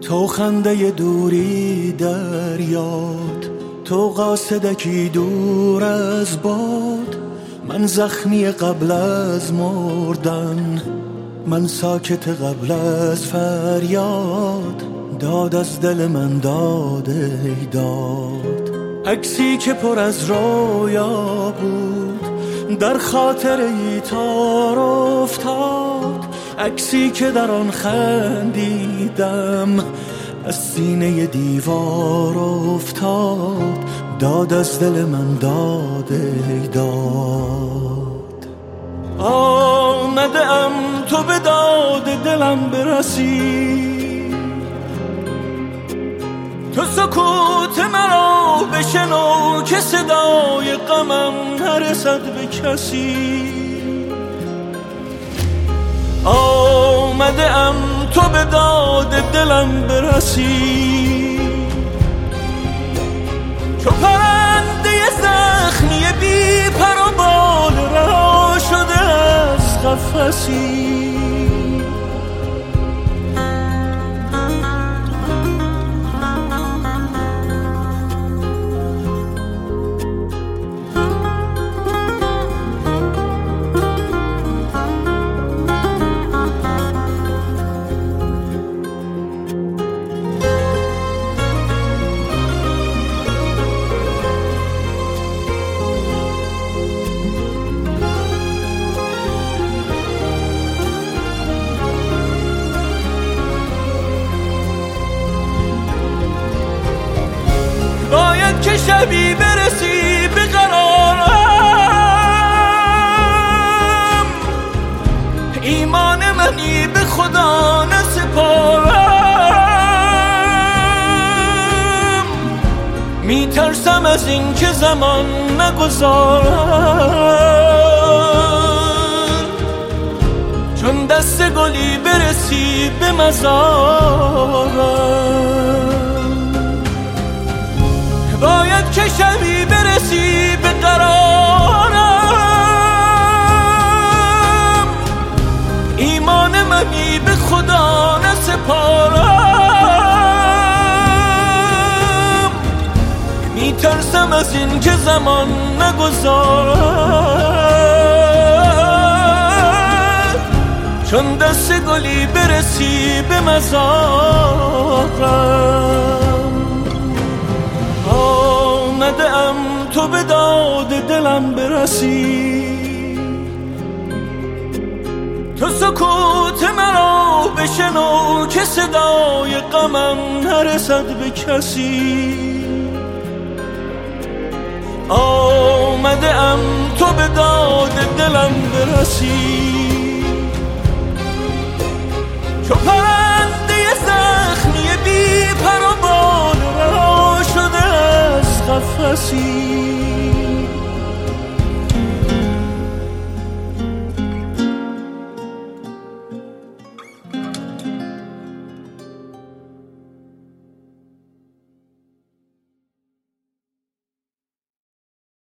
تو خنده دوری در یاد، تو قاصدکی دور از باد. من زخمی قبل از مردن، من ساکت قبل از فریاد. داد از دل من داد ای داد. عکسی که پر از رویا بود در خاطر ای تار افتاد. عکسی که در آن خندیدم از سینه دیوار افتاد. داد از دل من داد ای داد. آمده ام تو به داد دلم برسی، تو سکوت مرا بشنو که صدای غمم نرسد به کسی. آمده ام تو به داد دلم برسی، چو پرنده زخمی بی پر و بال رها شده از قفسی. باید که شبی برسی به قرارم، ایمان منی به خدا نسپارم. میترسم از این که زمان نگذارم، چون دست گلی برسی به مزارم. باید که شبی برسی به قرارم، ایمان منی به خدا نسپارم. میترسم از این که زمان نگذارد، چون دست گلی برسی به مزارم. آمده ام تو به داد دلم برسی، تو سکوت مرا بشنو که صدای غمم نرسد به کسی. آمده ام تو به داد دلم برسی، چو پرنده زخمی بی پر و بال رها شده از قفسی.